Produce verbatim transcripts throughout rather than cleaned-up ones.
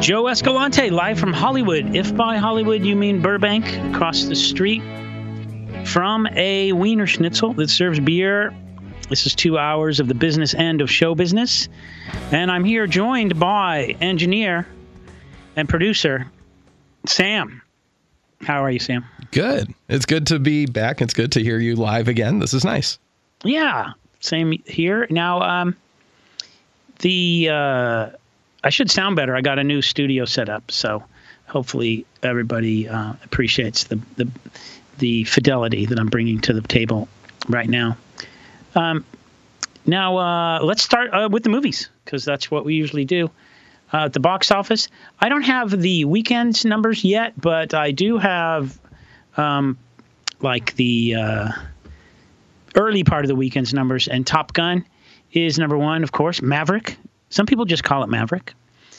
Joe Escalante, live from Hollywood. If by Hollywood you mean Burbank, across the street from a Wiener Schnitzel that serves beer. This is two hours of the business end of show business. And I'm here joined by engineer and producer Sam. How are you, Sam? Good. It's good to be back. It's good to hear you live again. This is nice. Yeah, same here. Now, um, the... Uh, I should sound better. I got a new studio set up, so hopefully everybody uh, appreciates the, the the fidelity that I'm bringing to the table right now. Um, now, uh, let's start uh, with the movies, because that's what we usually do. Uh, at the box office, I don't have the weekend's numbers yet, but I do have um, like the uh, early part of the weekend's numbers, and Top Gun is number one, of course. Maverick. Some people just call it Maverick.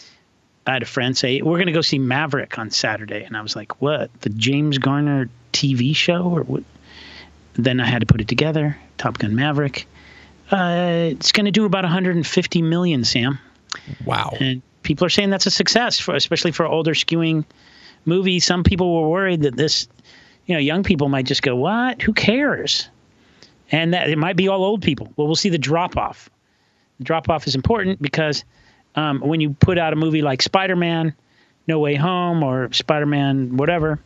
I had a friend say, we're going to go see Maverick on Saturday. And I was like, what? The James Garner T V show? Or what? Then I had to put it together. Top Gun Maverick. Uh, it's going to do about one hundred fifty million, Sam. Wow. And people are saying that's a success, for, especially for older skewing movies. Some people were worried that this, you know, young people might just go, what? Who cares? And that it might be all old people. Well, we'll see the drop-off. The drop-off is important because um, when you put out a movie like Spider-Man, No Way Home, or Spider-Man whatever,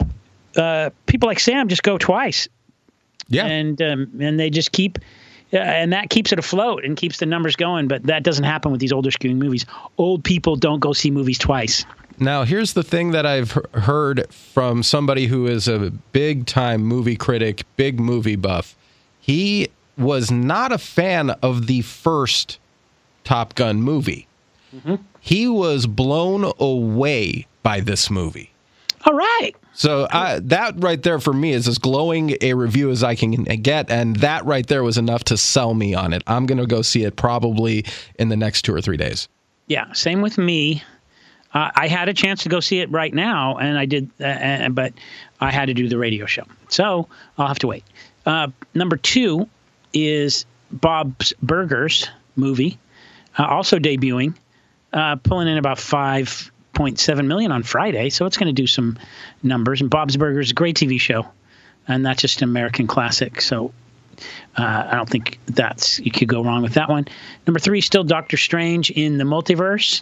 uh, people like Sam just go twice. Yeah. And um, and they just keep, uh, and that keeps it afloat and keeps the numbers going. But that doesn't happen with these older skewing movies. Old people don't go see movies twice. Now, here's the thing that I've heard from somebody who is a big-time movie critic, big movie buff. He was not a fan of the first Top Gun movie. Mm-hmm. He was blown away by this movie. All right. So I, that right there for me is as glowing a review as I can get, and that right there was enough to sell me on it. I'm going to go see it probably in the next two or three days. Yeah, same with me. Uh, I had a chance to go see it right now, and I did, uh, but I had to do the radio show. So I'll have to wait. Uh, number two is Bob's Burgers movie, uh, also debuting, uh, pulling in about five point seven million on Friday, so it's going to do some numbers. And Bob's Burgers is a great T V show, and that's just an American classic, so uh, I don't think that's you could go wrong with that one. Number three, still Doctor Strange in the Multiverse,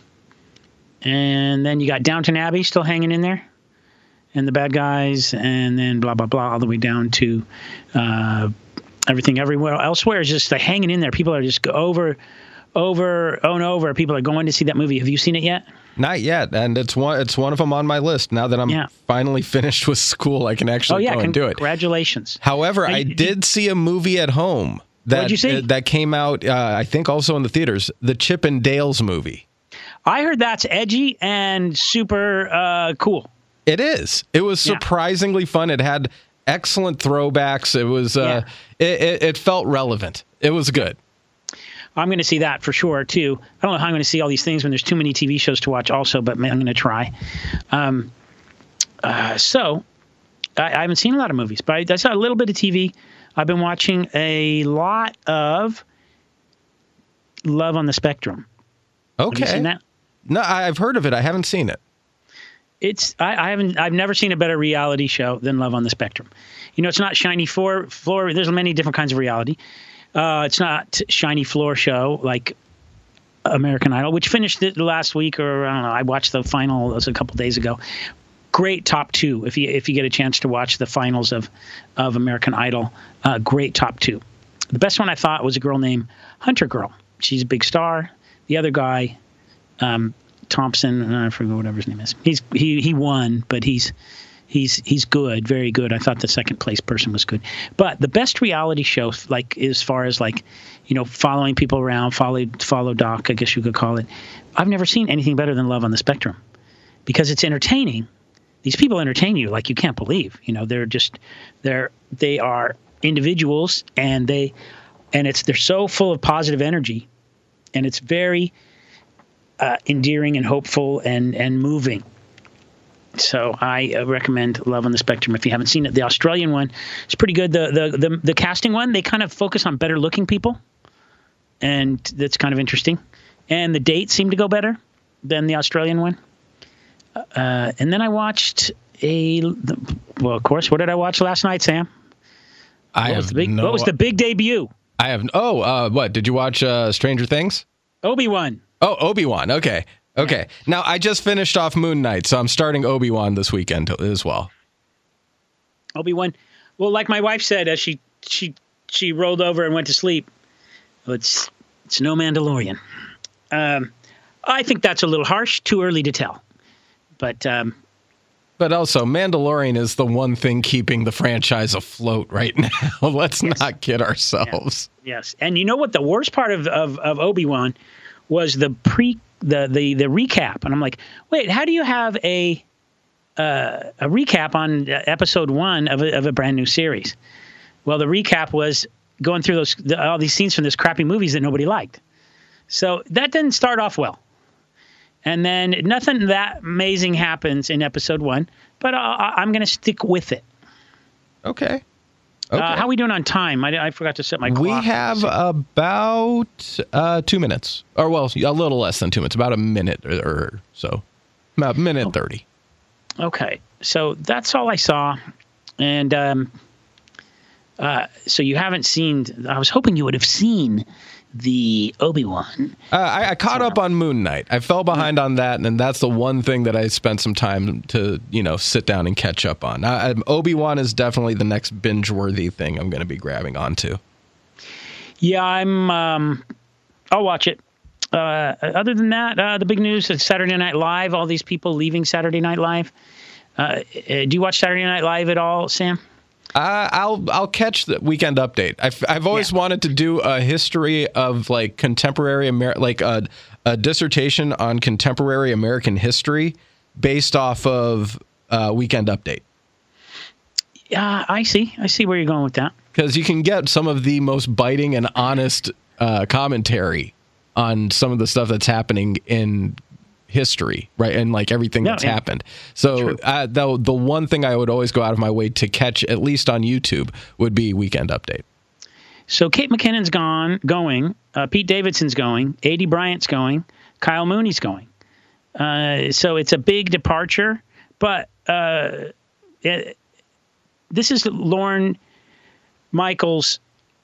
and then you got Downton Abbey still hanging in there, and the bad guys, and then blah blah blah all the way down to uh, Everything Everywhere Elsewhere is just like hanging in there. People are just over, over, and over. People are going to see that movie. Have you seen it yet? Not yet, and it's one. It's one of them on my list. Now that I'm yeah. finally finished with school, I can actually oh, yeah, go and do it. Congratulations. However, now, I you, did see a movie at home that what'd you see? Uh, that came out. Uh, I think also in the theaters. The Chip and Dale's movie. I heard that's edgy and super uh, cool. It is. It was surprisingly yeah. fun. It had excellent throwbacks. It was. Uh, yeah. it, it, it felt relevant. It was good. I'm going to see that for sure too. I don't know how I'm going to see all these things when there's too many T V shows to watch. Also, but man, I'm going to try. Um, uh, so I, I haven't seen a lot of movies, but I, I saw a little bit of T V. I've been watching a lot of Love on the Spectrum. Okay. Have you seen that? No, I've heard of it. I haven't seen it. It's I, I haven't I've never seen a better reality show than Love on the Spectrum. You know, it's not shiny floor floor. There's many different kinds of reality. Uh, it's not shiny floor show like American Idol, which finished it last week, or I don't know. I watched the final it was a couple days ago. Great top two if you if you get a chance to watch the finals of of American Idol. Uh, great top two. The best one I thought was a girl named Hunter Girl. She's a big star. The other guy, um, Thompson, I forget whatever his name is. He's he he won, but he's he's he's good, very good. I thought the second place person was good. But the best reality show, like as far as like, you know, following people around, follow follow Doc, I guess you could call it. I've never seen anything better than Love on the Spectrum, because it's entertaining. These people entertain you like you can't believe. You know, they're just they're they are individuals, and they and it's they're so full of positive energy, and it's very uh, endearing and hopeful and and moving. So I uh, recommend Love on the Spectrum if you haven't seen it. The Australian one is pretty good. The, the the the casting one, they kind of focus on better looking people, and that's kind of interesting. And the dates seem to go better than the Australian one. Uh, and then I watched a. Well, of course, what did I watch last night, Sam? I what have was the big, no. What was the big debut? I have. Oh, uh, what did you watch? Uh, Stranger Things. Obi-Wan. Oh, Obi-Wan. Okay. Okay. Yeah. Now I just finished off Moon Knight, so I'm starting Obi-Wan this weekend as well. Obi-Wan. Well, like my wife said as she she she rolled over and went to sleep. Well, it's it's no Mandalorian. Um, I think that's a little harsh. Too early to tell. But um, but also Mandalorian is the one thing keeping the franchise afloat right now. Let's yes. not kid ourselves. Yeah. Yes, and you know what? The worst part of of, of Obi-Wan was the pre the, the the recap, and I'm like, wait, how do you have a uh, a recap on episode one of a, of a brand new series? Well, the recap was going through those the, all these scenes from those crappy movies that nobody liked. So that didn't start off well. And then nothing that amazing happens in episode one, but I, I'm going to stick with it. Okay. Okay. Uh, how are we doing on time? I, I forgot to set my clock. We have about uh, two minutes, or well, a little less than two minutes, about a minute or, or so, about a minute and thirty. Okay, so that's all I saw, and um, uh, so you haven't seen. I was hoping you would have seen the Obi-Wan. Uh, I, I caught so, up on Moon Knight. I fell behind on that, and that's the one thing that I spent some time to, you know, sit down and catch up on. Uh, Obi-Wan is definitely the next binge-worthy thing I'm going to be grabbing onto. Yeah, I'm. Um, I'll watch it. Uh, other than that, uh, the big news is Saturday Night Live. All these people leaving Saturday Night Live. Uh, do you watch Saturday Night Live at all, Sam? Uh, I'll I'll catch the Weekend Update. I've I've always yeah. wanted to do a history of like contemporary Amer- like a, a dissertation on contemporary American history based off of uh, Weekend Update. Yeah, I see. I see where you're going with that. Because you can get some of the most biting and honest uh, commentary on some of the stuff that's happening in history, right, and like everything no, that's yeah. happened. So uh, the the one thing I would always go out of my way to catch, at least on YouTube, would be Weekend Update. So Kate McKinnon's gone, going. Uh, Pete Davidson's going. A D Bryant's going. Kyle Mooney's going. Uh, so it's a big departure, but uh, it, this is Lorne Michaels'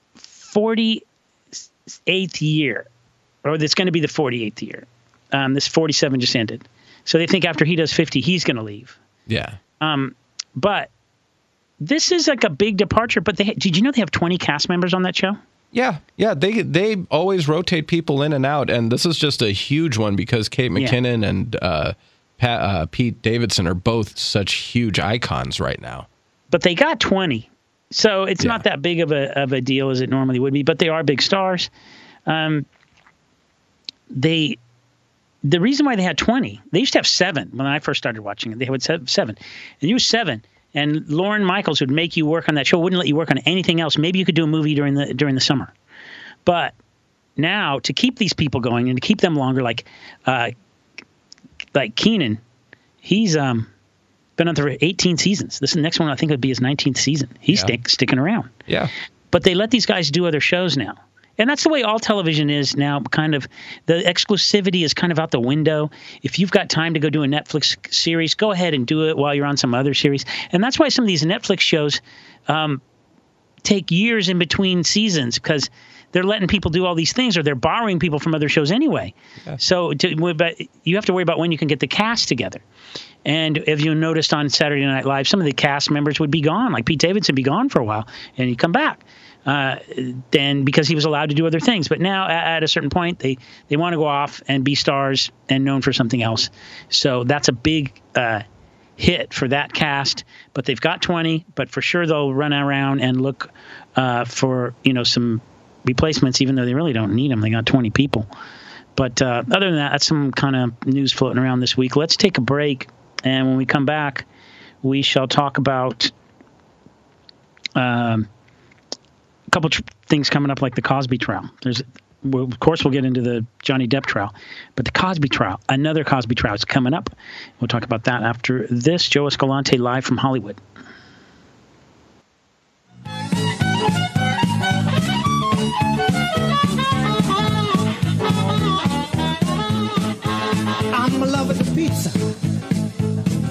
forty-eighth year, or it's going to be the forty-eighth year. Um, this forty-seven just ended. So they think after he does fifty, he's going to leave. Yeah. Um, but this is like a big departure. But they, did you know they have twenty cast members on that show? Yeah. Yeah. They they always rotate people in and out. And this is just a huge one because Kate McKinnon yeah. and uh, Pat, uh, Pete Davidson are both such huge icons right now. But they got twenty. So it's yeah. not that big of a of a deal as it normally would be. But they are big stars. Um, they... The reason why they had twenty, they used to have seven when I first started watching it. They would have seven. And you were seven. And Lorne Michaels would make you work on that show, wouldn't let you work on anything else. Maybe you could do a movie during the during the summer. But now, to keep these people going and to keep them longer, like uh, like Keenan, he's um, been on for eighteen seasons. This is the next one I think would be his nineteenth season. He's yeah. stick, sticking around. Yeah. But they let these guys do other shows now. And that's the way all television is now, kind of. The exclusivity is kind of out the window. If you've got time to go do a Netflix series, go ahead and do it while you're on some other series. And that's why some of these Netflix shows um, take years in between seasons, because they're letting people do all these things, or they're borrowing people from other shows anyway. Yeah. So to, but you have to worry about when you can get the cast together. And if you noticed on Saturday Night Live, some of the cast members would be gone. Like Pete Davidson would be gone for a while, and he'd come back. Uh, then because he was allowed to do other things. But now at, at a certain point, they, they want to go off and be stars and known for something else. So that's a big uh, hit for that cast. But they've got twenty, but for sure they'll run around and look uh, for, you know, some replacements, even though they really don't need them. They got twenty people. But uh, other than that, that's some kind of news floating around this week. Let's take a break. And when we come back, we shall talk about um, a couple tr- things coming up, like the Cosby trial. There's, well, of course, we'll get into the Johnny Depp trial, but the Cosby trial, another Cosby trial, is coming up. We'll talk about that after this. Joe Escalante live from Hollywood. I'm a lover of pizza.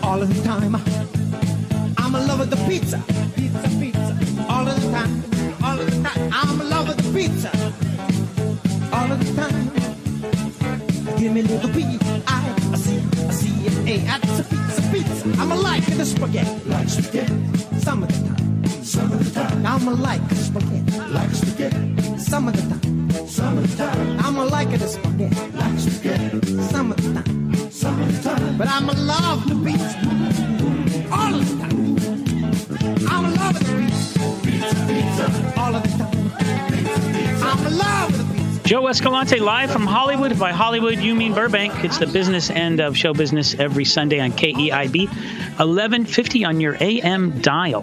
all of the time. I'm in love with the pizza, pizza, pizza, all of the time, all of the time. I'm in love with the pizza, all of the time. Give me a little P I C C A, that's a pizza, pizza. I'm a like the spaghetti, like spaghetti, some of the time, some of the time. I'm a like spaghetti, like spaghetti, some of the time, some of the time. I'm a like the spaghetti, like spaghetti, some of the time, some of the time. But I'm a love the pizza, all of the time. I'm in love with the pizza, pizza, pizza, all of the time. Pizza, pizza. I'm in love with the pizza. Joe Escalante live from Hollywood. By Hollywood, you mean Burbank. It's the business end of show business every Sunday on K E I B, eleven fifty on your A M dial.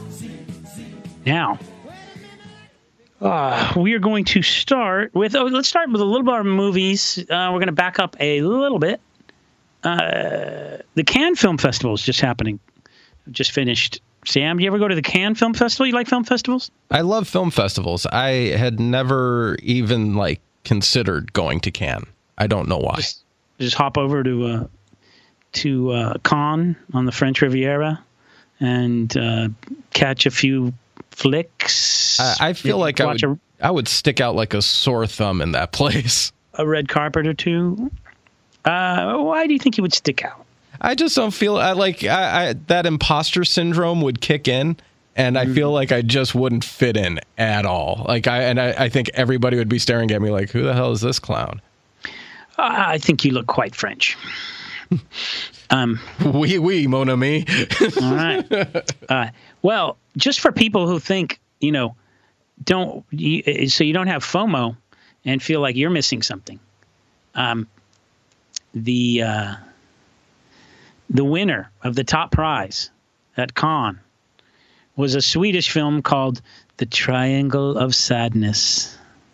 Now, uh, we are going to start with, oh, let's start with a little bit of movies. Uh, we're going to back up a little bit. Uh, the Cannes Film Festival is just happening. Just finished. Sam, do you ever go to the Cannes Film Festival? You like film festivals? I love film festivals. I had never even like considered going to Cannes. I don't know why. Just, just hop over to uh, to uh, Cannes on the French Riviera and uh, catch a few flicks. I, I feel Maybe like I would, a, I would stick out like a sore thumb in that place. A red carpet or two. Uh, why do you think you would stick out? I just don't feel I like I, I, that imposter syndrome would kick in, and I mm. feel like I just wouldn't fit in at all. Like I and I, I think everybody would be staring at me like, "Who the hell is this clown?" Uh, I think you look quite French. um, oui, oui, mon ami. All right. Uh, well, just for people who think, you know, don't you, so you don't have FOMO and feel like you're missing something. Um, the uh, The winner of the top prize at Cannes was a Swedish film called The Triangle of Sadness.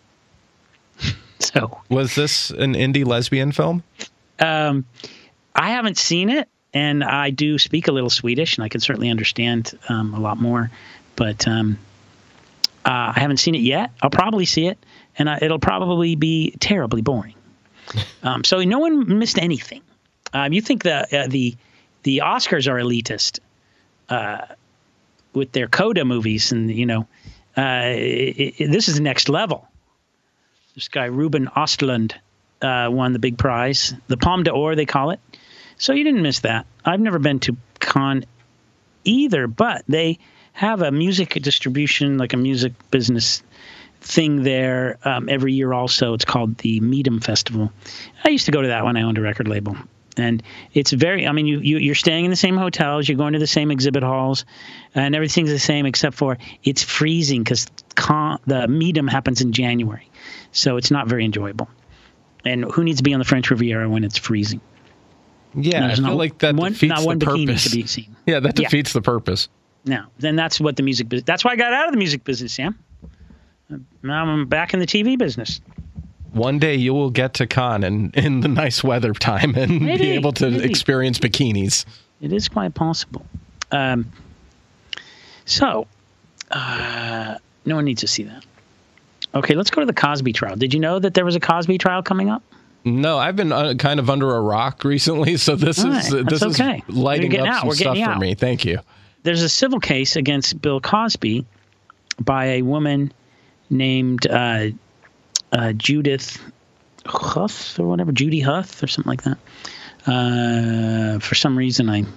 So, was this an indie lesbian film? Um, I haven't seen it, and I do speak a little Swedish, and I can certainly understand um, a lot more. But um, uh, I haven't seen it yet. I'll probably see it, and I, it'll probably be terribly boring. Um, so no one missed anything. Um, you think the uh, the the Oscars are elitist uh, with their Coda movies, and you know uh, it, it, this is the next level. This guy Ruben Östlund uh, won the big prize, the Palme d'Or they call it. So you didn't miss that. I've never been to Cannes either, but they have a music distribution, like a music business thing there um, every year. Also, it's called the Meadham Festival. I used to go to that when I owned a record label. And it's very, I mean, you, you, you're staying in the same hotels, you're going to the same exhibit halls, and everything's the same except for it's freezing because the Meadham happens in January. So it's not very enjoyable. And who needs to be on the French Riviera when it's freezing? Yeah, I feel no, like that one, defeats not one the bikini purpose. to be seen. Yeah, that defeats yeah. the purpose. No, then that's what the music business, that's why I got out of the music business, Sam. Now I'm back in the T V business. One day you will get to Cannes in, in the nice weather time and maybe, be able to maybe. experience bikinis. It is quite possible. Um, so, uh, no one needs to see that. Okay, let's go to the Cosby trial. Did you know that there was a Cosby trial coming up? No, I've been uh, kind of under a rock recently, so this All is right, uh, this okay. is lighting up out. some We're stuff for out. me. Thank you. There's a civil case against Bill Cosby by a woman named uh, uh, Judith Huth or whatever, Judy Huth or something like that. Uh, for some reason, I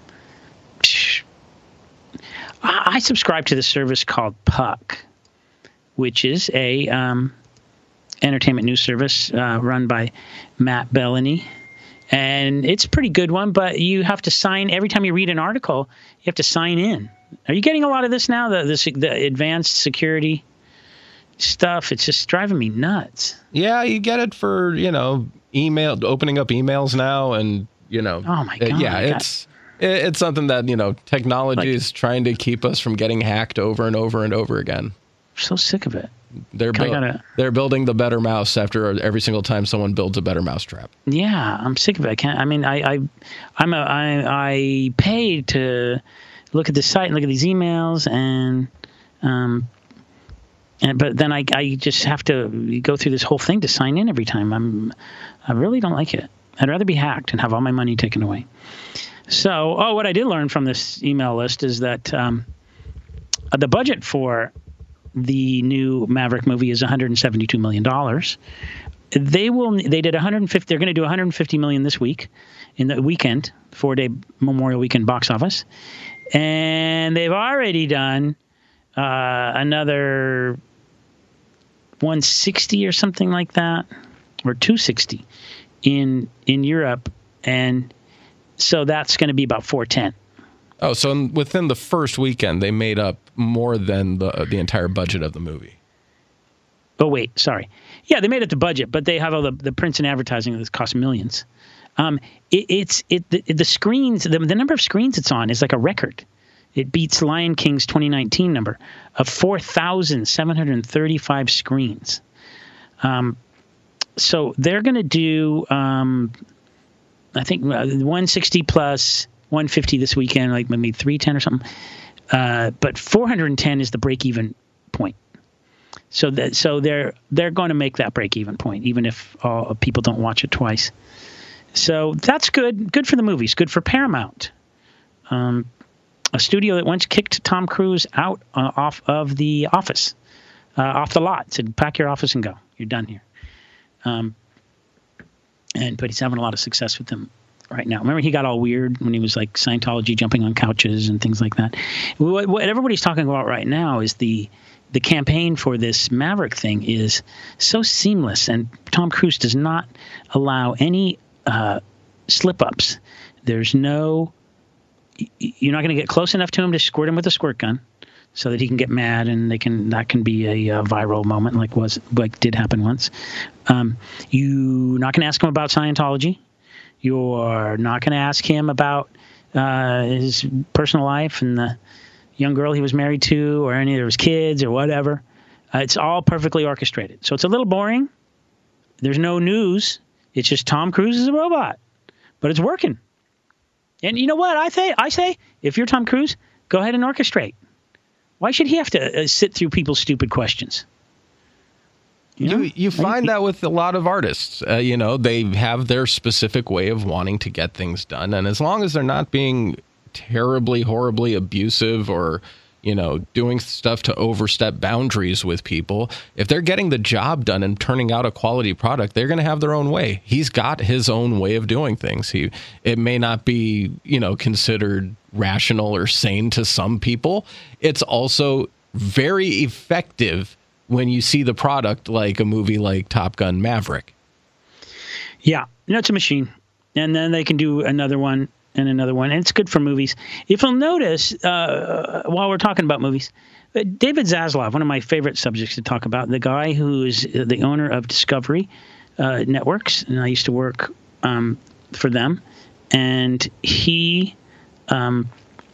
I subscribe to the service called Puck, which is a um, entertainment news service uh, run by Matt Bellany. And it's a pretty good one, but you have to sign every time you read an article. You have to sign in. Are you getting a lot of this now? The the, the advanced security stuff. It's just driving me nuts. Yeah, you get it for you know email opening up emails now, and you know. Oh my god! Uh, yeah, it's it, it's something that you know technology like, is trying to keep us from getting hacked over and over and over again. I'm so sick of it. They're bu- gotta, they're building the better mouse after every single time someone builds a better mousetrap. Yeah, I'm sick of it. I can't. I mean, I, I I'm a I I paid to look at the site and look at these emails, and um, and but then I I just have to go through this whole thing to sign in every time. I'm I really don't like it. I'd rather be hacked and have all my money taken away. So, oh, what I did learn from this email list is that um, the budget for the new Maverick movie is one hundred seventy-two million dollars. They will. They did one hundred fifty. They're going to do one hundred fifty million dollars this week, in the weekend, four-day Memorial Weekend box office, and they've already done uh, another one sixty or something like that, or two sixty in in Europe, and so that's going to be about four ten. Oh, so in, within the first weekend, they made up more than the the entire budget of the movie. Oh, wait, sorry. Yeah, they made it the budget, but they have all the, the prints and advertising that cost millions. Um, it, it's it the, the screens, the, the number of screens it's on is like a record. It beats Lion King's twenty nineteen number of four thousand seven hundred thirty-five screens. Um, so they're going to do, um, I think, one sixty plus one fifty this weekend, like maybe three ten or something. Uh, but four hundred ten is the break-even point. So that so they're they're going to make that break-even point, even if uh, people don't watch it twice. So that's good. Good for the movies. Good for Paramount, um, a studio that once kicked Tom Cruise out uh, off of the office, uh, off the lot. Said, "Pack your office and go. You're done here." Um, and but he's having a lot of success with them right now. Remember, he got all weird when he was like Scientology, jumping on couches and things like that. What, what everybody's talking about right now is the the campaign for this Maverick thing is so seamless, and Tom Cruise does not allow any uh, slip-ups. There's no – you're not going to get close enough to him to squirt him with a squirt gun so that he can get mad, and they can that can be a, a viral moment like was like did happen once. Um, you're not going to ask him about Scientology. You're not going to ask him about uh, his personal life and the – young girl he was married to, or any of his kids, or whatever. Uh, it's all perfectly orchestrated. So it's a little boring. There's no news. It's just Tom Cruise is a robot, but it's working. And you know what I say? I say, if you're Tom Cruise, go ahead and orchestrate. Why should he have to uh, sit through people's stupid questions? You know? you, you find that with a lot of artists. Uh, you know, they have their specific way of wanting to get things done, and as long as they're not being terribly, horribly abusive or, you know, doing stuff to overstep boundaries with people, if they're getting the job done and turning out a quality product, they're going to have their own way. He's got his own way of doing things. He, it may not be, you know, considered rational or sane to some people. It's also very effective when you see the product like a movie like Top Gun Maverick. Yeah, you know, it's a machine. And then they can do another one and another one, and it's good for movies. If you'll notice, uh, while we're talking about movies, uh, David Zaslav, one of my favorite subjects to talk about, the guy who is the owner of Discovery uh, Networks, and I used to work um, for them, and he um,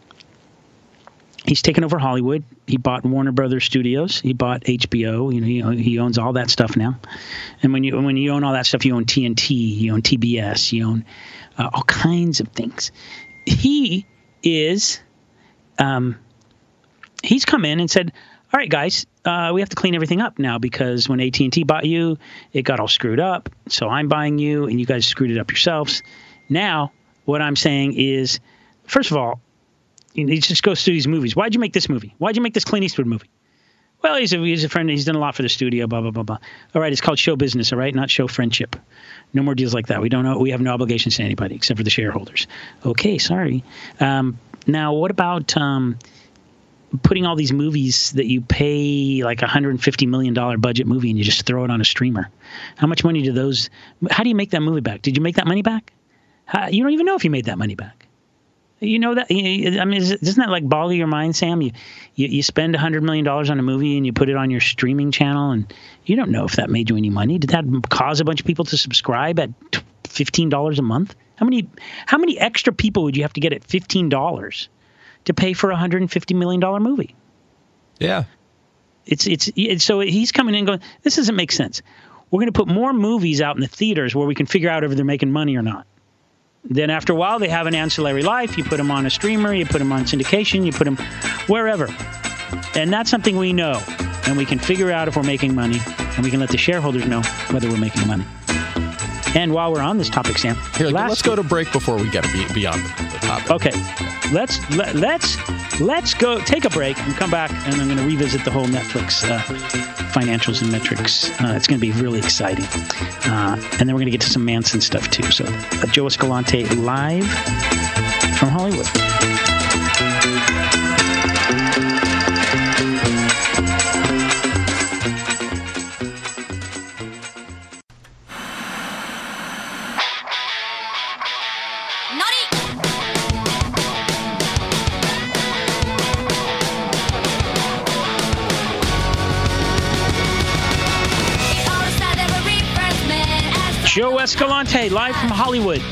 he's taken over Hollywood. He bought Warner Brothers Studios. He bought H B O. You know, he, he owns all that stuff now. And when you when you own all that stuff, you own T N T, you own T B S, you own Uh, all kinds of things. He is, um, he's come in and said, all right, guys, uh, we have to clean everything up now because when A T and T bought you, it got all screwed up. So I'm buying you and you guys screwed it up yourselves. Now, what I'm saying is, first of all, he just goes through these movies. Why'd you make this movie? Why'd you make this Clint Eastwood movie? Well, he's a, he's a friend. He's done a lot for the studio, blah, blah, blah, blah. All right, it's called show business, all right, not show friendship. No more deals like that. We don't know. We have no obligations to anybody except for the shareholders. Okay, sorry. Um, now, what about um, putting all these movies that you pay like a one hundred fifty million dollars budget movie and you just throw it on a streamer? How much money do those – how do you make that movie back? Did you make that money back? How, you don't even know if you made that money back. You know that? I mean, doesn't that like boggle your mind, Sam? You, you you spend one hundred million dollars on a movie and you put it on your streaming channel, and you don't know if that made you any money. Did that cause a bunch of people to subscribe at fifteen dollars a month? How many how many extra people would you have to get at fifteen dollars to pay for a one hundred fifty million dollars movie? Yeah. It's, it's it's so he's coming in going, this doesn't make sense. We're going to put more movies out in the theaters where we can figure out if they're making money or not. Then after a while, they have an ancillary life. You put them on a streamer, you put them on syndication, you put them wherever. And that's something we know. And we can figure out if we're making money, and we can let the shareholders know whether we're making money. And while we're on this topic, Sam, Here, last let's go to break before we get be- beyond the topic. Okay, let's let, let's let's go take a break and come back, and I'm going to revisit the whole Netflix uh, financials and metrics. Uh, it's going to be really exciting, uh, and then we're going to get to some Manson stuff too. So, uh, Joe Escalante live from Hollywood. Joe Escalante, live from Hollywood.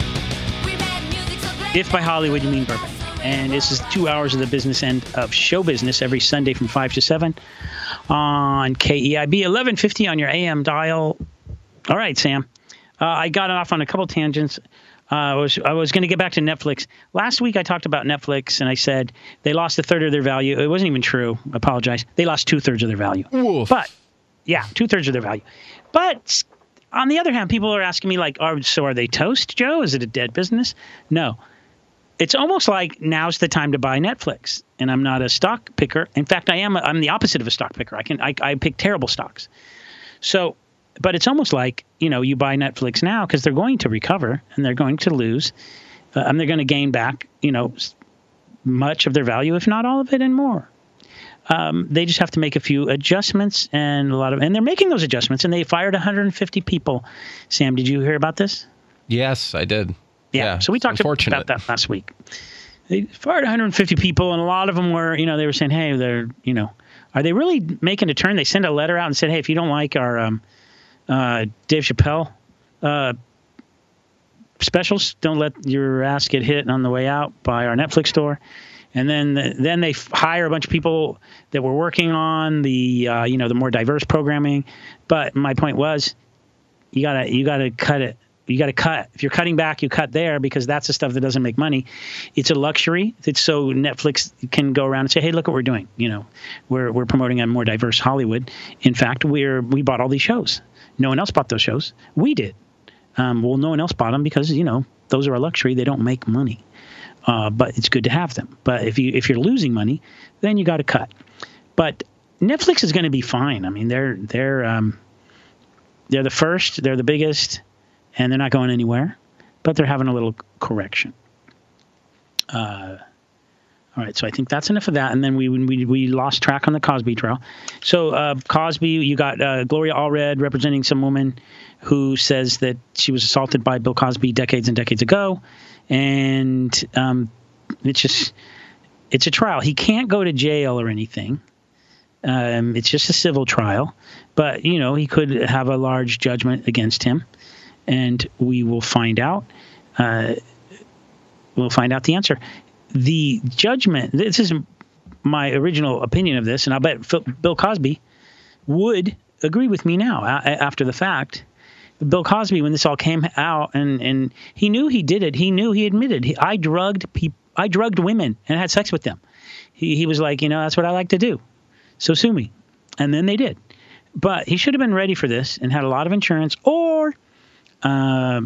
If by Hollywood you mean Burbank. And this is two hours of the business end of show business every Sunday from five to seven on K E I B eleven fifty on your A M dial. All right, Sam. Uh, I got off on a couple tangents. Uh, I was I was going to get back to Netflix. Last week I talked about Netflix, and I said they lost a third of their value. It wasn't even true. I apologize. They lost two-thirds of their value. Oof. But, yeah, two-thirds of their value. But on the other hand, people are asking me, like, are, so are they toast, Joe? Is it a dead business? No. It's almost like now's the time to buy Netflix, and I'm not a stock picker. In fact, I am. A, I'm the opposite of a stock picker. I can I, I pick terrible stocks. So, but it's almost like, you know, you buy Netflix now because they're going to recover and they're going to lose, uh, and they're going to gain back, you know, much of their value, if not all of it, and more. Um, they just have to make a few adjustments, and a lot of, and they're making those adjustments. And they fired one hundred fifty people. Sam, did you hear about this? Yes, I did. Yeah. Yeah, so we talked about that last week. They fired one hundred fifty people, and a lot of them were, you know, they were saying, hey, they're, you know, are they really making a turn? They sent a letter out and said, hey, if you don't like our um, uh, Dave Chappelle uh, specials, don't let your ass get hit on the way out by our Netflix store. And then then they hire a bunch of people that were working on the uh, you know the more diverse programming. But my point was, you gotta you gotta cut it. You gotta cut. If you're cutting back, you cut there, because that's the stuff that doesn't make money. It's a luxury. It's so Netflix can go around and say, hey, look what we're doing. You know, we're we're promoting a more diverse Hollywood. In fact, we're we bought all these shows. No one else bought those shows. We did. Um, well, no one else bought them because, you know, those are a luxury. They don't make money. Uh, but it's good to have them. But if you if you're losing money, then you got to cut. But Netflix is going to be fine. I mean, they're they're um, they're the first, they're the biggest, and they're not going anywhere. But they're having a little correction. Uh, all right, so I think that's enough of that. And then we we we lost track on the Cosby trial. So uh, Cosby, you got uh, Gloria Allred representing some woman who says that she was assaulted by Bill Cosby decades and decades ago. And um, it's just, it's a trial. He can't go to jail or anything. Um, it's just a civil trial. But, you know, he could have a large judgment against him. And we will find out. Uh, we'll find out the answer. The judgment, this is my original opinion of this, and I'll bet Phil, Bill Cosby would agree with me now a- after the fact. Bill Cosby, when this all came out, and, and he knew he did it. He knew he admitted, he, I drugged people, I drugged women and had sex with them. He he was like, you know, that's what I like to do. So sue me. And then they did. But he should have been ready for this and had a lot of insurance, or uh,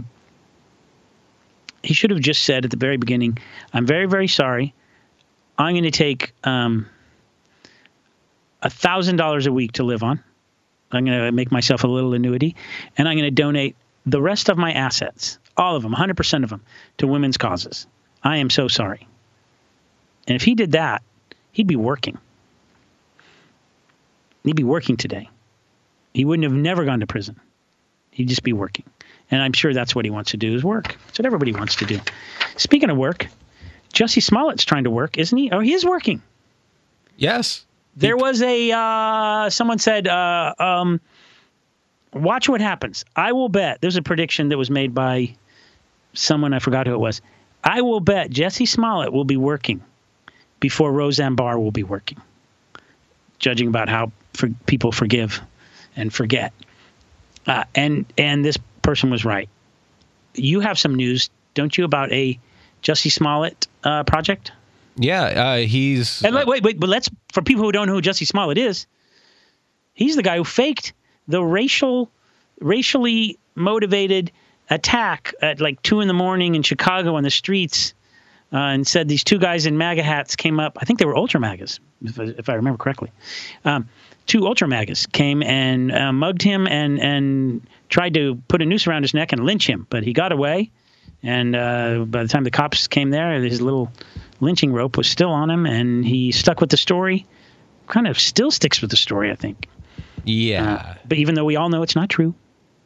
he should have just said at the very beginning, I'm very, very sorry. I'm going to take um, one thousand dollars a week to live on. I'm going to make myself a little annuity, and I'm going to donate the rest of my assets, all of them, one hundred percent of them, to women's causes. I am so sorry. And if he did that, he'd be working. He'd be working today. He wouldn't have never gone to prison. He'd just be working. And I'm sure that's what he wants to do, is work. That's what everybody wants to do. Speaking of work, Jussie Smollett's trying to work, isn't he? Oh, he is working. Yes. There was a, uh, someone said, uh, um, watch what happens. I will bet, there's a prediction that was made by someone, I forgot who it was. I will bet Jussie Smollett will be working before Roseanne Barr will be working, judging about how for, people forgive and forget. Uh, and and this person was right. You have some news, don't you, about a Jussie Smollett uh, project? Yeah, uh, he's... And wait, wait, wait, but let's, for people who don't know who Jussie Smollett is, he's the guy who faked the racial, racially motivated attack at like two in the morning in Chicago on the streets, uh, and said these two guys in MAGA hats came up. I think they were Ultra MAGAs, if, if I remember correctly. Um, two Ultra MAGAs came and uh, mugged him and and tried to put a noose around his neck and lynch him, but he got away. And uh, by the time the cops came there, his little lynching rope was still on him, and he stuck with the story. Kind of still sticks with the story, I think. Yeah. Uh, but even though we all know it's not true.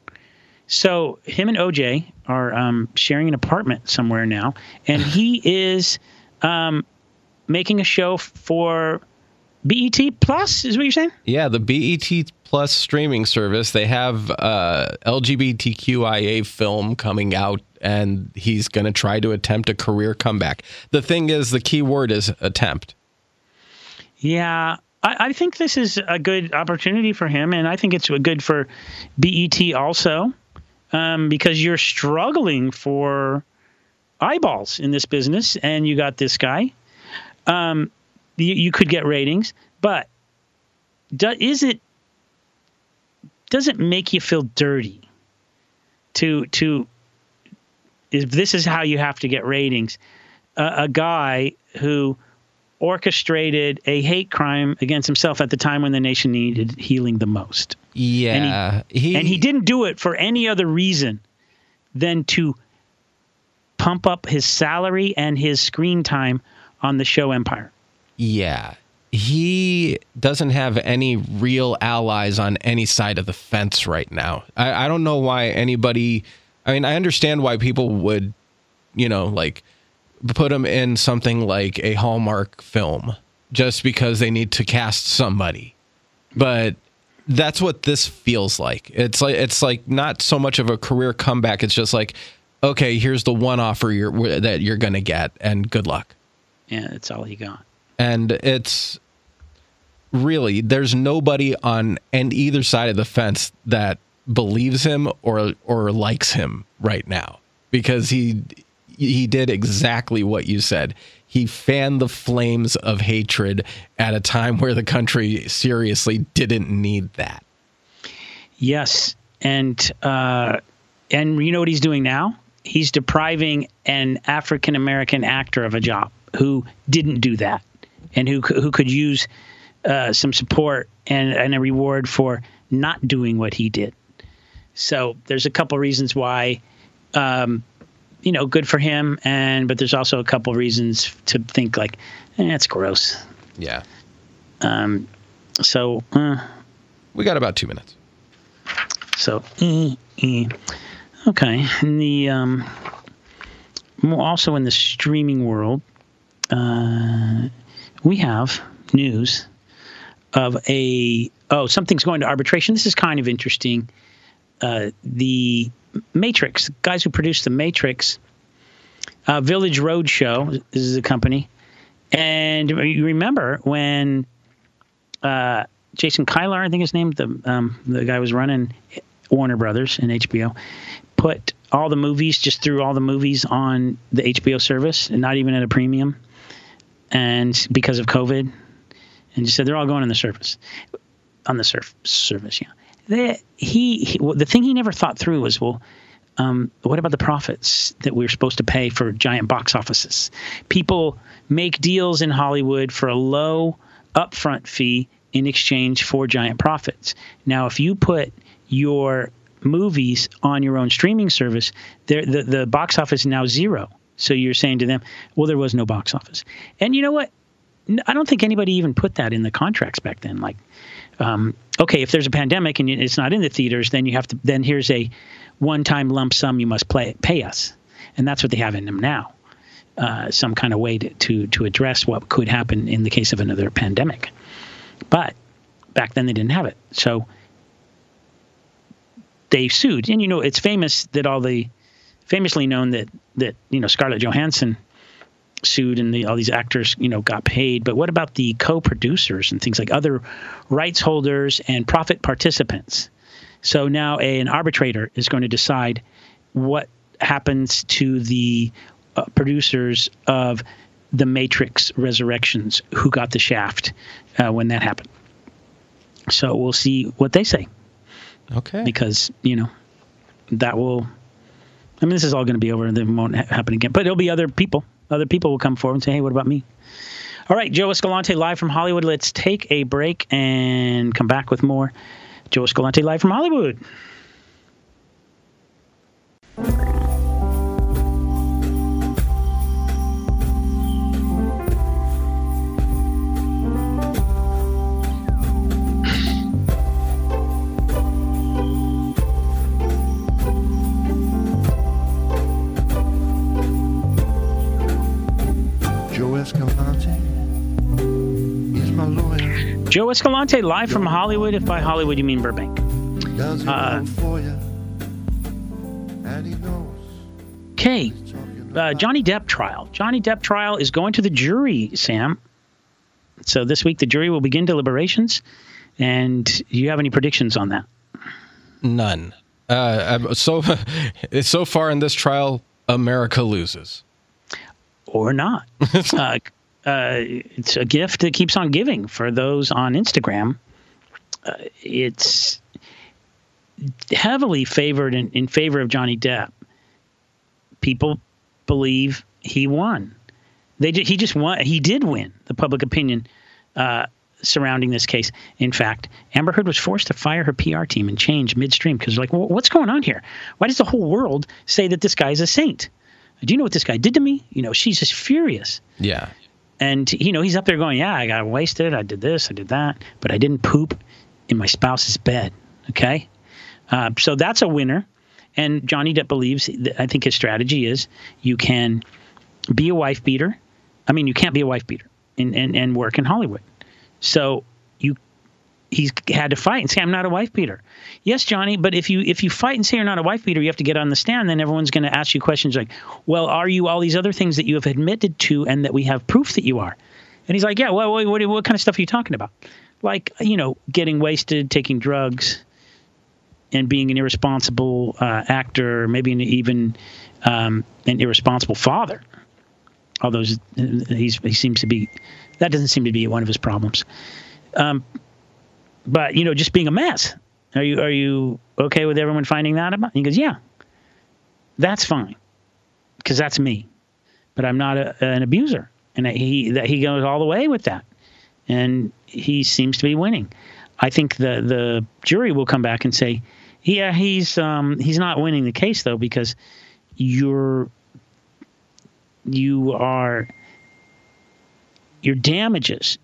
So him and O J are um, sharing an apartment somewhere now, and he is um, making a show for B E T Plus, is what you're saying? Yeah, the B E T Plus streaming service. They have uh, L G B T Q I A film coming out, and he's going to try to attempt a career comeback. The thing is, the key word is attempt. Yeah, I, I think this is a good opportunity for him, and I think it's good for B E T also, um, because you're struggling for eyeballs in this business, and you got this guy. Um, you, you could get ratings, but do, is it does it make you feel dirty to to if this is how you have to get ratings? Uh, a guy who orchestrated a hate crime against himself at the time when the nation needed healing the most. Yeah. And he, he, and he didn't do it for any other reason than to pump up his salary and his screen time on the show Empire. Yeah. He doesn't have any real allies on any side of the fence right now. I, I don't know why anybody... I mean, I understand why people would, you know, like... put him in something like a Hallmark film just because they need to cast somebody. But that's what this feels like. It's like it's like not so much of a career comeback. It's just like, okay, here's the one offer you're, that you're going to get, and good luck. Yeah, that's all he got. And it's really, there's nobody on and either side of the fence that believes him or or likes him right now, because he... he did exactly what you said. He fanned the flames of hatred at a time where the country seriously didn't need that. Yes. And, uh, and you know what he's doing now? He's depriving an African-American actor of a job who didn't do that and who, who could use uh, some support and, and a reward for not doing what he did. So there's a couple reasons why, um, you know, good for him, and but there's also a couple reasons to think like, eh, it's gross. Yeah. Um. So. Uh, we got about two minutes. So. Eh, eh. Okay. In the um. Also in the streaming world, uh, we have news of a oh something's going to arbitration. This is kind of interesting. Uh, the Matrix, guys who produced The Matrix, uh, Village Roadshow, this is a company. And you remember when uh, Jason Kilar, I think his name, the um, the guy was running Warner Brothers and H B O, put all the movies, just threw all the movies on the H B O service and not even at a premium. And because of COVID, and just said they're all going on the service, on the surf service, yeah. They, he, he well, the thing he never thought through was, well, um, what about the profits that we're supposed to pay for giant box offices? People make deals in Hollywood for a low upfront fee in exchange for giant profits. Now, if you put your movies on your own streaming service, the, the box office is now zero. So you're saying to them, well, there was no box office. And you know what? I don't think anybody even put that in the contracts back then. Like, um, okay, if there's a pandemic and it's not in the theaters, then you have to. Then here's a one-time lump sum you must play, pay us, and that's what they have in them now. Uh, some kind of way to, to to address what could happen in the case of another pandemic. But back then they didn't have it, so they sued. And you know, it's famous that all the famously known that that you know Scarlett Johansson sued and the, all these actors, you know, got paid. But what about the co-producers and things like other rights holders and profit participants? So now a, an arbitrator is going to decide what happens to the uh, producers of The Matrix Resurrections who got the shaft uh, when that happened. So we'll see what they say. Okay. Because, you know, that will I mean, this is all going to be over and it won't ha- happen again. But there'll be other people. Other people will come forward and say, hey, what about me? All right, Joe Escalante live from Hollywood. Let's take a break and come back with more. Joe Escalante live from Hollywood. Joe Escalante is my lawyer. Joe Escalante live from Hollywood. If by Hollywood you mean Burbank. Does he Uh, vote for you? And he knows. Okay, uh, Johnny Depp trial. Johnny Depp trial is going to the jury, Sam. So this week the jury will begin deliberations. And do you have any predictions on that? None. Uh, I'm- so, so far in this trial, America loses. Or not. uh, uh, it's a gift that keeps on giving for those on Instagram. Uh, it's heavily favored in, in favor of Johnny Depp. People believe he won. They ju- he just won. He did win the public opinion uh, surrounding this case. In fact, Amber Heard was forced to fire her P R team and change midstream because they're like, well, what's going on here? Why does the whole world say that this guy's a saint? Do you know what this guy did to me? You know, she's just furious. Yeah. And, you know, he's up there going, yeah, I got wasted. I did this. I did that. But I didn't poop in my spouse's bed. Okay? Uh, so that's a winner. And Johnny Depp believes, I think his strategy is you can be a wife beater. I mean, you can't be a wife beater and, and, and work in Hollywood. So you he's had to fight and say, I'm not a wife beater. Yes, Johnny, but if you if you fight and say you're not a wife beater, you have to get on the stand. Then everyone's going to ask you questions like, well, are you all these other things that you have admitted to and that we have proof that you are? And he's like, yeah, well, what, what, what kind of stuff are you talking about? Like, you know, getting wasted, taking drugs, and being an irresponsible uh, actor, maybe an, even um, an irresponsible father. Although he's, he seems to be, that doesn't seem to be one of his problems. Um, but, you know, just being a mess. Are you are you okay with everyone finding that about? He goes, yeah, that's fine, because that's me. But I'm not a, an abuser. And he that he goes all the way with that. And he seems to be winning. I think the, the jury will come back and say, yeah, he's um, he's not winning the case, though, because you're you are your damages.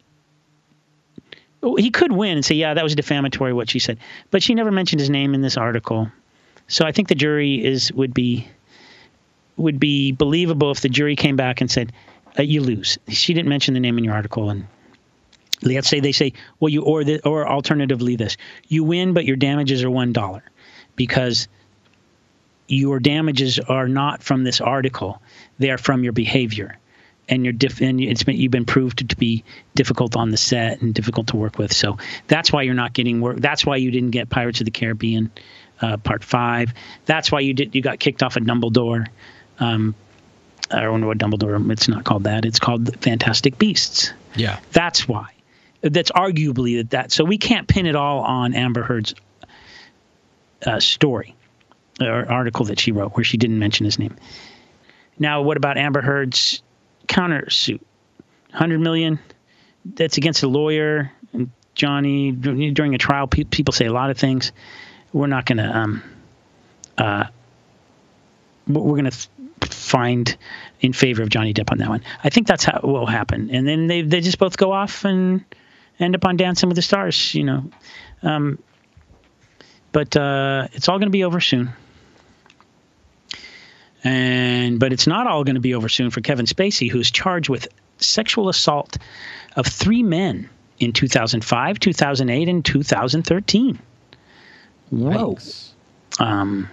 He could win and say, yeah, that was defamatory what she said. But she never mentioned his name in this article. So I think the jury is would be would be believable if the jury came back and said, uh, you lose. She didn't mention the name in your article. And let's say they say, well, you or the, or alternatively this. You win, but your damages are one dollar because your damages are not from this article. They are from your behavior. And you're diff- and it's been, you've been proved to be difficult on the set and difficult to work with. So that's why you're not getting work. That's why you didn't get Pirates of the Caribbean uh, Part Five. That's why you did. You got kicked off of Dumbledore. Um, I don't know what Dumbledore. It's not called that. It's called Fantastic Beasts. Yeah. That's why. That's arguably that. that. So we can't pin it all on Amber Heard's uh, story or article that she wrote where she didn't mention his name. Now, what about Amber Heard's countersuit? one hundred million dollars. That's against a lawyer. And Johnny, during a trial, pe- people say a lot of things. We're not going to um, uh, we're going to th- find in favor of Johnny Depp on that one. I think that's how it will happen. And then they they just both go off and end up on Dancing with the Stars, you know. Um, but uh, it's all going to be over soon. And but it's not all going to be over soon for Kevin Spacey, who is charged with sexual assault of three men in two thousand five, two thousand eight, and two thousand thirteen. Whoa. Thanks. Um,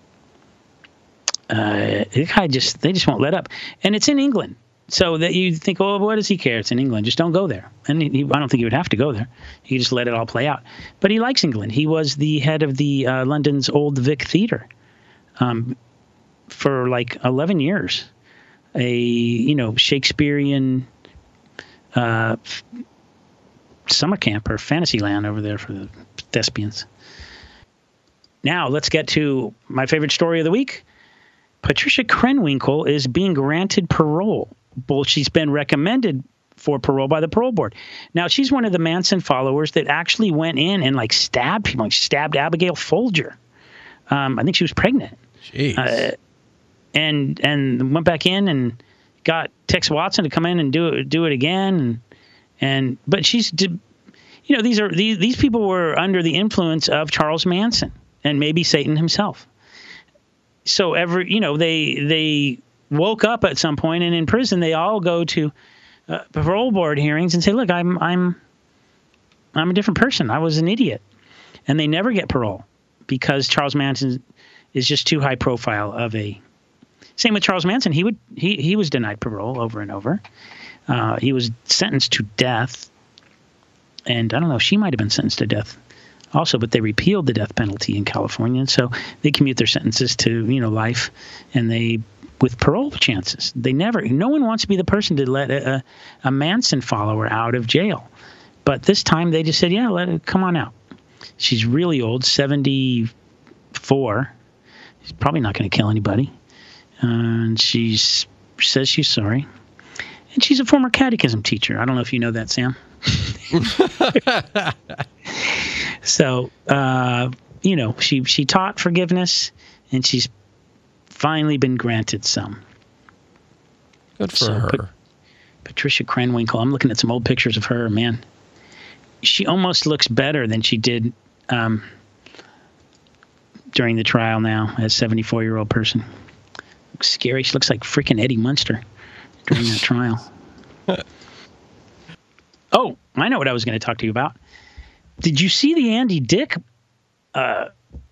uh, the guy just they just won't let up, and it's in England. So that you think, oh, what does he care? It's in England. Just don't go there. And he, he, I don't think he would have to go there. He just let it all play out. But he likes England. He was the head of the uh, London's Old Vic Theatre um, for like eleven years. A you know Shakespearean uh, summer camp or fantasy land over there for the thespians. Now let's get to my favorite story of the week. Patricia Krenwinkel is being granted parole. Well, she's been recommended for parole by the parole board. Now, she's one of the Manson followers that actually went in and like stabbed people, like stabbed Abigail Folger. Um, I think she was pregnant. Jeez. Uh, and and went back in and got Tex Watson to come in and do it do it again. And and but she's, you know, these are these these people were under the influence of Charles Manson and maybe Satan himself. So every you know they they woke up at some point, and in prison they all go to uh, parole board hearings and say, "Look, I'm I'm I'm a different person. I was an idiot," and they never get parole because Charles Manson is just too high profile of a. Same with Charles Manson. He would he he was denied parole over and over. Uh, he was sentenced to death, and I don't know if she might have been sentenced to death also, but they repealed the death penalty in California, and so they commute their sentences to, you know, life, and they with parole chances. They never. No one wants to be the person to let a, a Manson follower out of jail, but this time they just said, "Yeah, let it come on out." She's really old, seventy-four. She's probably not going to kill anybody, uh, and she's says she's sorry, and she's a former catechism teacher. I don't know if you know that, Sam. So, uh, you know, she she taught forgiveness, and she's finally been granted some. Good for so, her. Pat- Patricia Krenwinkel. I'm looking at some old pictures of her, man. She almost looks better than she did um, during the trial now as a seventy-four-year-old person. Looks scary. She looks like freaking Eddie Munster during that trial. Oh, I know what I was going to talk to you about. Did you see the Andy Dick uh,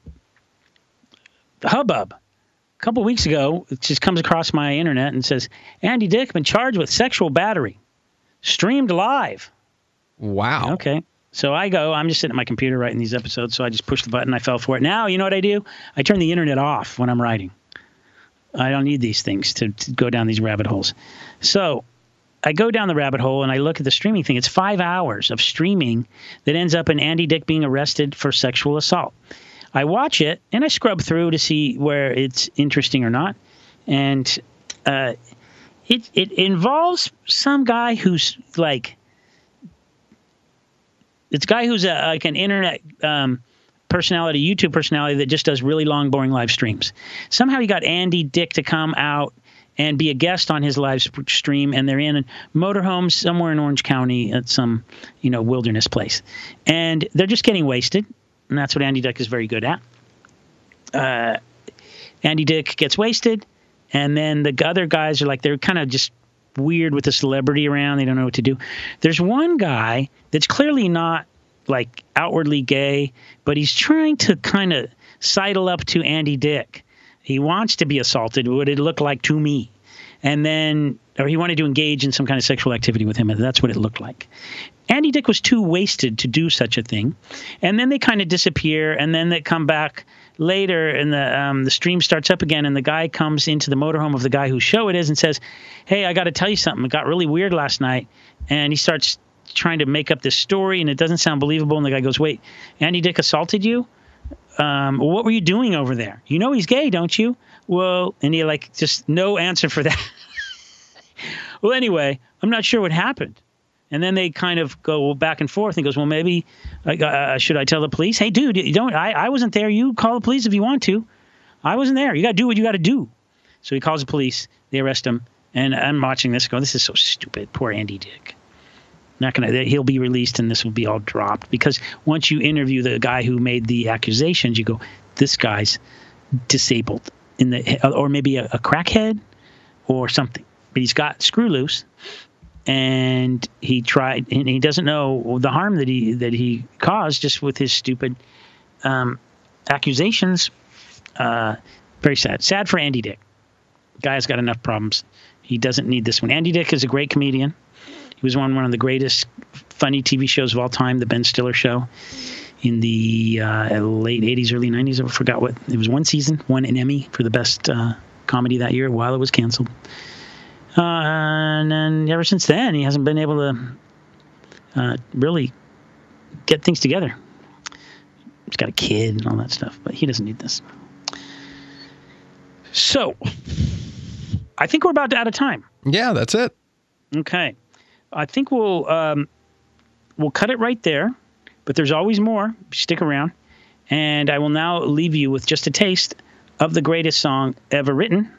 hubbub? A couple weeks ago, it just comes across my internet and says, Andy Dick been charged with sexual battery. Streamed live. Wow. Okay. So I go, I'm just sitting at my computer writing these episodes, so I just pushed the button. I fell for it. Now, you know what I do? I turn the internet off when I'm writing. I don't need these things to, to go down these rabbit holes. So I go down the rabbit hole and I look at the streaming thing. It's five hours of streaming that ends up in Andy Dick being arrested for sexual assault. I watch it and I scrub through to see where it's interesting or not. And uh, it it involves some guy who's like, it's a guy who's a, like an internet um, personality, YouTube personality that just does really long, boring live streams. Somehow he got Andy Dick to come out and be a guest on his live stream, and they're in a motorhome somewhere in Orange County at some, you know, wilderness place. And they're just getting wasted, and that's what Andy Dick is very good at. Uh, Andy Dick gets wasted, and then the other guys are like, they're kind of just weird with the celebrity around. They don't know what to do. There's one guy that's clearly not, like, outwardly gay, but he's trying to kind of sidle up to Andy Dick. He wants to be assaulted, what it looked like to me. And then, or he wanted to engage in some kind of sexual activity with him, and that's what it looked like. Andy Dick was too wasted to do such a thing. And then they kind of disappear, and then they come back later, and the um, the stream starts up again, and the guy comes into the motorhome of the guy whose show it is and says, hey, I got to tell you something. It got really weird last night. And he starts trying to make up this story, and it doesn't sound believable. And the guy goes, wait, Andy Dick assaulted you? Um, what were you doing over there? You know he's gay, don't you? Well, and he like just no answer for that. Well, anyway, I'm not sure what happened. And then they kind of go back and forth. And he goes, well, maybe uh, should I tell the police? Hey, dude, you don't. I, I wasn't there. You call the police if you want to. I wasn't there. You got to do what you got to do. So he calls the police. They arrest him. And I'm watching this going, this is so stupid. Poor Andy Dick. Not gonna. He'll be released, and this will be all dropped because once you interview the guy who made the accusations, you go, "This guy's disabled in the, or maybe a, a crackhead, or something." But he's got screw loose, and he tried, and he doesn't know the harm that he that he caused just with his stupid um, accusations. Uh, very sad. Sad for Andy Dick. Guy's got enough problems. He doesn't need this one. Andy Dick is a great comedian. He was on one of the greatest funny T V shows of all time, The Ben Stiller Show, in the uh, late eighties, early nineties. I forgot what. It was one season, won an Emmy for the best uh, comedy that year while it was canceled. Uh, and then ever since then, he hasn't been able to uh, really get things together. He's got a kid and all that stuff, but he doesn't need this. So, I think we're about out of time. Yeah, that's it. Okay. I think we'll um, we'll cut it right there, but there's always more. Stick around. And I will now leave you with just a taste of the greatest song ever written